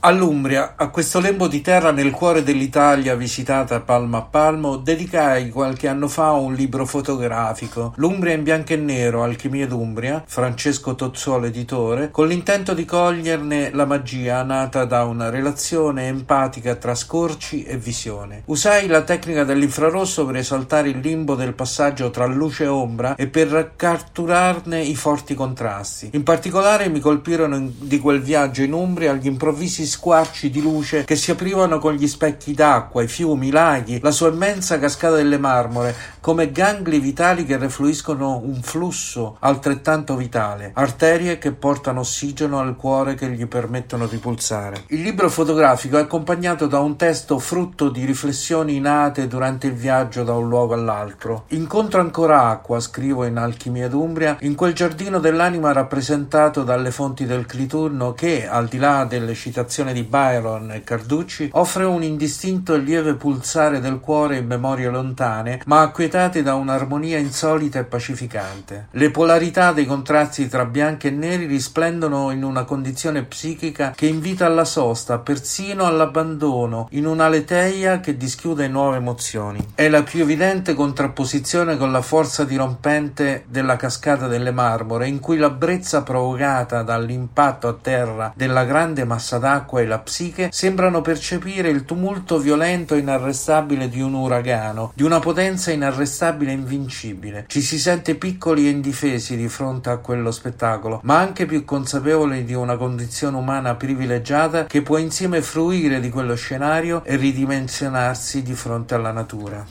All'Umbria, a questo lembo di terra nel cuore dell'Italia visitata palmo a palmo, dedicai qualche anno fa un libro fotografico, L'Umbria in bianco e nero, Alchimie d'Umbria, Francesco Tozzuolo editore, con l'intento di coglierne la magia nata da una relazione empatica tra scorci e visione. Usai la tecnica dell'infrarosso per esaltare il limbo del passaggio tra luce e ombra e per catturarne i forti contrasti. In particolare mi colpirono di quel viaggio in Umbria gli improvvisi squarci di luce che si aprivano con gli specchi d'acqua, i fiumi, i laghi, la sua immensa cascata delle Marmore, come gangli vitali che refluiscono un flusso altrettanto vitale, arterie che portano ossigeno al cuore che gli permettono di pulsare. Il libro fotografico è accompagnato da un testo frutto di riflessioni nate durante il viaggio da un luogo all'altro. Incontro ancora acqua, scrivo in Alchimie d'Umbria, in quel giardino dell'anima rappresentato dalle fonti del Clitunno che, al di là delle citazioni di Byron e Carducci, offre un indistinto e lieve pulsare del cuore in memorie lontane, ma acquietate da un'armonia insolita e pacificante. Le polarità dei contrasti tra bianchi e neri risplendono in una condizione psichica che invita alla sosta, persino all'abbandono, in una leteia che dischiude nuove emozioni. È la più evidente contrapposizione con la forza dirompente della cascata delle Marmore, in cui la brezza provocata dall'impatto a terra della grande massa d'acqua e la psiche sembrano percepire il tumulto violento e inarrestabile di un uragano, di una potenza inarrestabile e invincibile. Ci si sente piccoli e indifesi di fronte a quello spettacolo, ma anche più consapevoli di una condizione umana privilegiata che può insieme fruire di quello scenario e ridimensionarsi di fronte alla natura.